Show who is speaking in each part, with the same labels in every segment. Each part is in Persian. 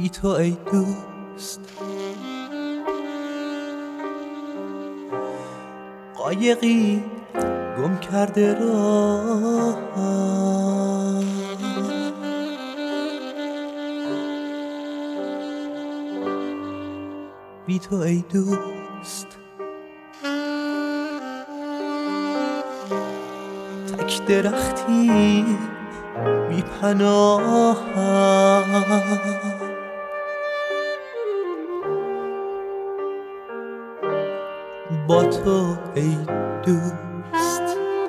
Speaker 1: بی تو ای دوست. قایقی گم کرده راه، بی تو ای دوست. تک درختی بی پناه، با تو ای دوست.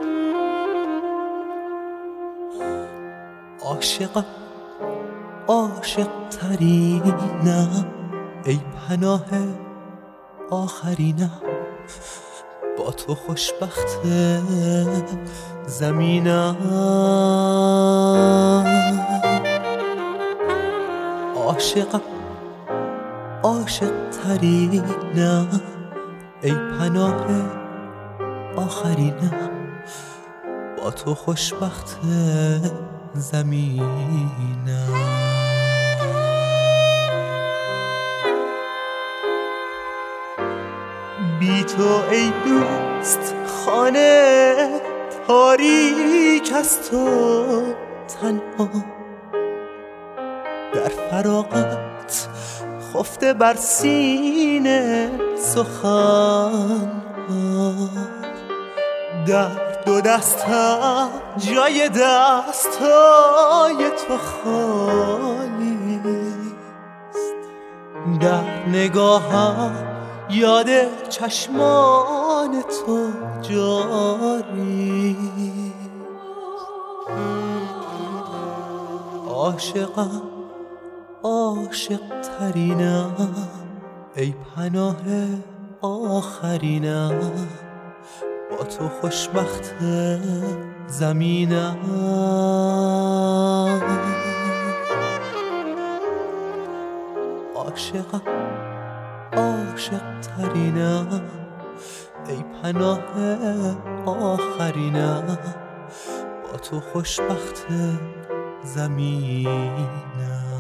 Speaker 1: عاشقم، عاشق ترینم، ای پناه آخرینم. با تو خوشبخت زمینم. عاشقم، عاشق ترینم، ای پناه آخرینم. با تو خوشبخت زمینم. بی تو ای دوست خانه تاریک از تو تنها، در فراغت خفته بر سینه سخن. در دو دستم جای دستای تو خالی است، در نگاهم یاد چشمان تو جاری. عاشقم، عاشق ترینم، ای پناه آخرینم. با تو خوشبخت زمینم. عاشقم، عاشق ترینم، ای پناه آخرینم. با تو خوشبخت زمینم.